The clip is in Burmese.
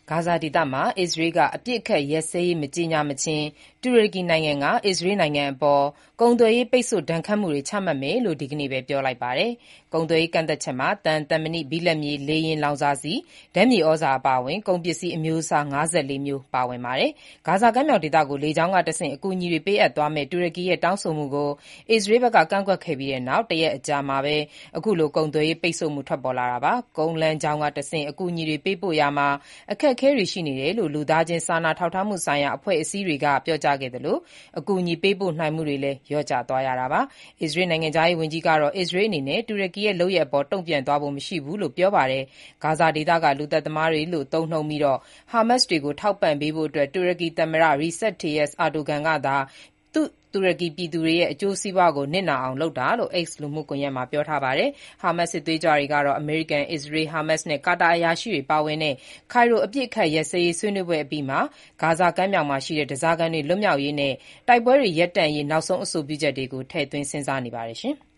ဂါဇာဒေသမှာ အစ္စရေးကအပစ်အခတ်ရပ်စဲရေးမကြေညာမချင်း တူရကီနိုင်ငံက အစ္စရေးနိုင်ငံအပေါ် ကုန်သွယ်ရေးပိတ်ဆို့ဒဏ်ခတ်မှုတွေချမှတ်မယ်လို့ ဒီကနေ့ပဲ ပြောလိုက်ပါတယ်။ ကုန်သွယ်ရေးကန့်သတ်ချက်မှာ သံ၊ သံမဏိ၊ ဘိလပ်မြေ၊ လေယာဉ်လောင်စာဆီ၊ ဓာတ်မြေဩဇာအပါအဝင် ကုန်ပစ္စည်းအမျိုးအစား ၅၄ မျိုး ပါဝင်ပါတယ်။ ဂါဇာကမ်းမြောင်ဒေသကို လေကြောင်းကတဆင့် အကူအညီတွေပေးအပ်သွားမယ့် တူရကီရဲ့တောင်းဆိုမှုကို အစ္စရေးဘက်ကကန့်ကွက်ခဲ့ပြီးနောက် တရက်အကြာမှာပဲ အခုလို ကုန်သွယ်ရေးပိတ်ဆို့မှုထွက်ပေါ်လာတာပါ။ ကုန်းလမ်းကြောင်းကတဆင့် အကူအညီတွေပေးပို့ရာမှာ အခက်အခဲတွေရှိနေတယ်လို့ လူသားချင်းစာနာထောက်ထားမှုဆိုင်ရာအဖွဲ့အစည်းတွေက ပြောကြားခဲ့သလို အကူအညီပေးပို့နိုင်မှုတွေလည်း လျော့ကျသွားရတာပါ။ အစ္စရေးနိုင်ငံခြားရေးဝန်ကြီးကတော့ အစ္စရေးအနေနဲ့ တူရကီရဲ့လုပ်ရပ်အပေါ် တုံ့ပြန်သွားဖို့မရှိဘူးလို့ ပြောပါတယ်။ ဂါဇာဒေသက လူသတ်သမားတွေလို့ သုံးနှုန်းပြီး ဟာမတ်စ်တွေကို ထောက်ပံ့ပေးဖို့ တူရကီသမ္မတ Recep Tayyip Erdogan ကသာ တူရကီပြည်သူတွေရဲ့ အကျိုးစီးပွားကို နစ်နာအောင်လုပ်တာလို့ X လူမှုကွန်ရက်မှာ ပြောထားပါတယ်။ ဟာမတ်စ်စစ်သွေးကြွတွေကတော့ အမေရိကန်၊ အစ္စရေး၊ ဟာမတ်စ်နဲ့ ကာတာအရာရှိတွေပါဝင်တဲ့ ကိုင်ရိုအပစ်အခတ်ရပ်စဲရေးဆွေးနွေးပွဲအပြီးမှာ ဂါဇာကမ်းမြောင်မှာရှိတဲ့ ဓားစာခံတွေလွတ်မြောက်ရေးနဲ့ တိုက်ပွဲတွေရပ်တန့်ရေး နောက်ဆုံးအဆိုပြုချက်တွေကို ထည့်သွင်းစဉ်းစားနေပါတယ်။